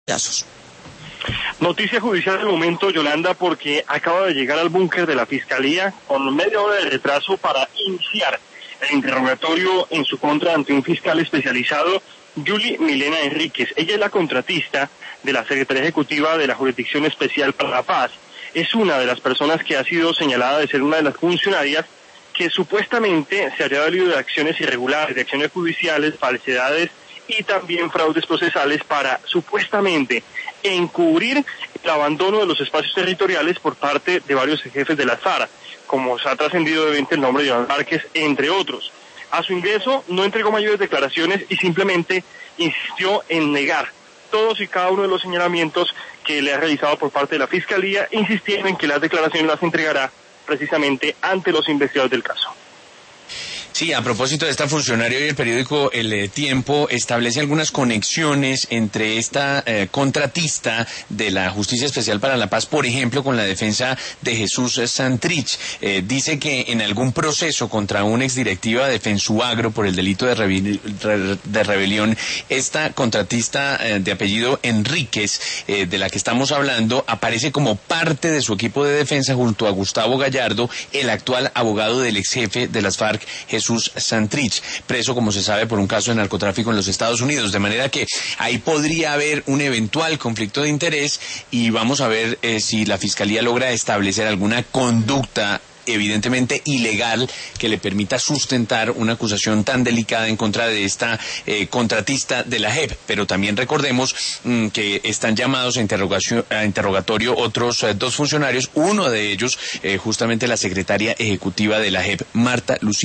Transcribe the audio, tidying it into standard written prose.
casos. Noticia judicial del momento, Yolanda, porque acaba de llegar al búnker de la Fiscalía con media hora de retraso para iniciar el interrogatorio en su contra ante un fiscal especializado, Yuli Milena Enríquez. Ella es la contratista de la Secretaría Ejecutiva de la Jurisdicción Especial para la Paz. Es una de las personas que ha sido señalada de ser una de las funcionarias que supuestamente se habría valido de acciones irregulares, de acciones judiciales, falsedades y también fraudes procesales para supuestamente encubrir el abandono de los espacios territoriales por parte de varios jefes de las FARC, como se ha trascendido obviamente el nombre de Iván Márquez, entre otros. A su ingreso no entregó mayores declaraciones y simplemente insistió en negar todos y cada uno de los señalamientos que le ha realizado por parte de la Fiscalía, insistiendo en que las declaraciones las entregará precisamente ante los investigadores del caso. Sí, a propósito de esta funcionaria, hoy el periódico El Tiempo establece algunas conexiones entre esta contratista de la Justicia Especial para la Paz, por ejemplo, con la defensa de Jesús Santrich. Dice que en algún proceso contra una exdirectiva de Fensuagro por el delito de rebelión, esta contratista de apellido Enríquez, de la que estamos hablando, aparece como parte de su equipo de defensa junto a Gustavo Gallardo, el actual abogado del ex jefe de las FARC, Jesús Santrich, preso, como se sabe, por un caso de narcotráfico en los Estados Unidos, de manera que ahí podría haber un eventual conflicto de interés y vamos a ver si la Fiscalía logra establecer alguna conducta evidentemente ilegal que le permita sustentar una acusación tan delicada en contra de esta contratista de la JEP. Pero también recordemos que están llamados a interrogatorio otros dos funcionarios, uno de ellos justamente la secretaria ejecutiva de la JEP, Marta Lucía